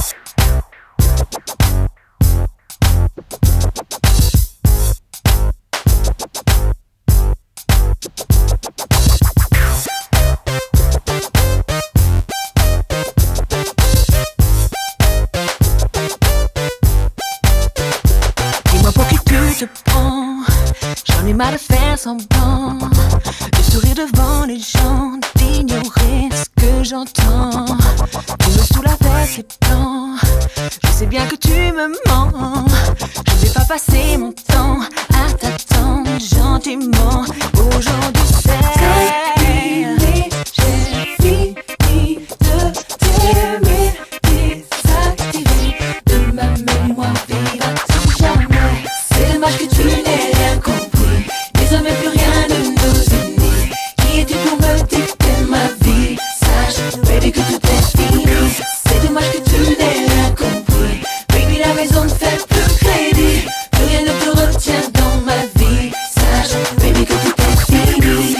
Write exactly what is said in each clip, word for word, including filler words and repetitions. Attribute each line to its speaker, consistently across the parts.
Speaker 1: J'en ai marre de faire semblant, de sourire devant les gens, d'ignorer ce que j'entends. Tu me saoules avec tes plans, je sais bien que tu me mens. Je vais pas passer mon temps à t'attendre gentiment. Aujourd'hui c'est fini, j'ai fini de t'aimer, désactivé de ma mémoire vive à tout jamais. C'est dommage que tu n'aies rien compris, désormais plus rien ne nous unit. Qui es-tu pour me dicter ma vie? Sache, baby, que tout est fini. C'est dommage que tu n'aies rien compris, baby, la raison ne fait plus crédit. Plus rien ne te retient dans ma vie. Sache, baby, que tout est fini.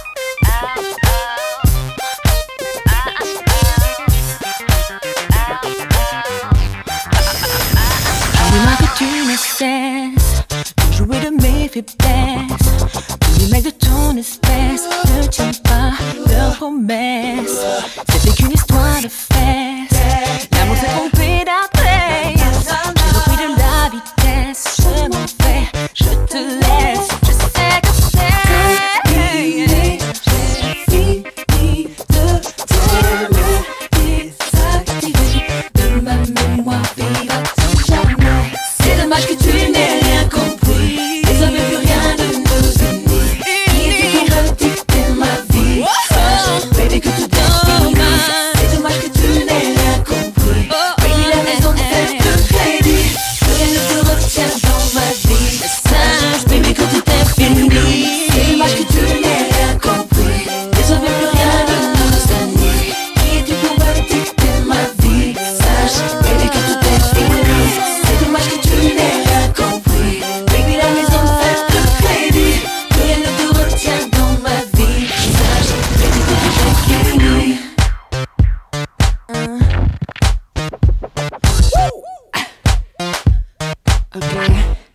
Speaker 1: J'en ai marre que tu ne cesses de jouer de mes faiblesses. Tous les mecs de ton espèce ne tiennent pas leurs promesses. C'était qu'une histoire de fesses, l'amour s'est trompé d'adresse. J'ai repris de la vitesse, je m'en vais, je te laisse. Je sais que c'est fini, j'ai fini de t'aimer, désactivé de ma mémoire vive à tout jamais. C'est dommage que tu n'aies rien compris, désormais plus rien ne nous unit. Qui est-tu pour me dicter ma vie? Sache, baby, que tout est fini. C'est dommage que tu n'aies rien compris, baby, la maison ne fait plus crédit. Plus rien ne te retient dans ma vie. Sache, baby, que tout est fini. C'est dommage que tu n'aies rien compris, désormais plus rien ne nous unit. Qui es-tu pour me dicter ma vie? Sache, baby, que tout est fini. C'est dommage que tu n'aies rien compris, baby, la maison ne fait plus crédit. Plus rien ne te retient dans ma vie. Sache, baby, que tout est fini. Okay.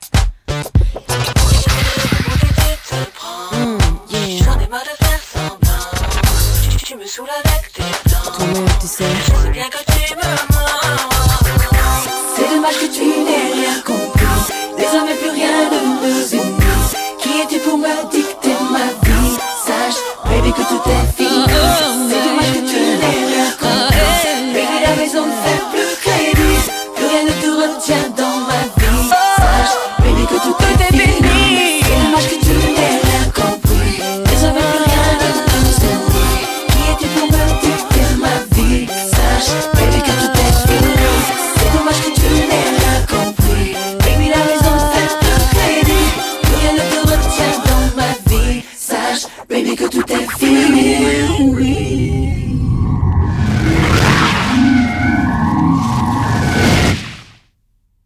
Speaker 1: Mm, yeah. J'en ai marre de faire semblant, tu, tu me saoules avec tes plans. Toi-même, tu sais, je sais bien que tu me mens. C'est dommage que tu n'aies rien compris, désormais plus rien ne nous unit. Qui es-tu pour me dicter ma vie? Sache, baby, que tout est fini. C'est dommage que tu n'aies rien compris, baby, la maison ne fait plus crédit. Plus rien ne te retient dans ma vie. Sache, baby, que tout est fini. C'est dommage que tu n'aies rien compris, désormais plus rien ne nous unit. Qui es-tu pour me dicter ma vie? Sache, baby, que tout est fini. C'est dommage que tu n'aies rien compris, baby, la raison ne fait plus crédit. Plus rien ne te retient dans ma vie. Sache, baby, que tout est fini.